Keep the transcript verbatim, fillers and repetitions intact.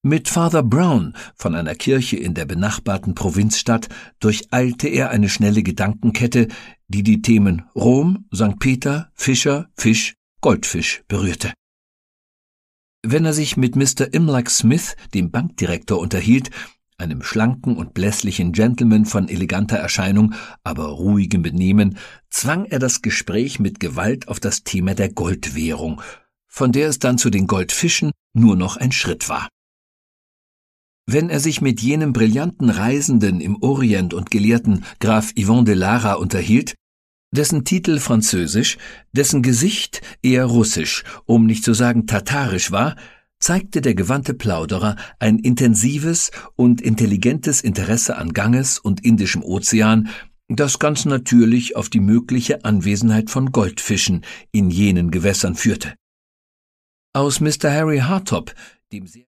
Mit Father Brown von einer Kirche in der benachbarten Provinzstadt durcheilte er eine schnelle Gedankenkette, die die Themen Rom, Sankt Peter, Fischer, Fisch, Goldfisch berührte. Wenn er sich mit Mister Imlach Smith, dem Bankdirektor, unterhielt, einem schlanken und blässlichen Gentleman von eleganter Erscheinung, aber ruhigem Benehmen, zwang er das Gespräch mit Gewalt auf das Thema der Goldwährung, von der es dann zu den Goldfischen nur noch ein Schritt war. Wenn er sich mit jenem brillanten Reisenden im Orient und Gelehrten Graf Yvon de Lara unterhielt, dessen Titel französisch, dessen Gesicht eher russisch, um nicht zu sagen tatarisch war, zeigte der gewandte Plauderer ein intensives und intelligentes Interesse an Ganges und Indischem Ozean, das ganz natürlich auf die mögliche Anwesenheit von Goldfischen in jenen Gewässern führte. Aus Mister Harry Hartop, dem sehr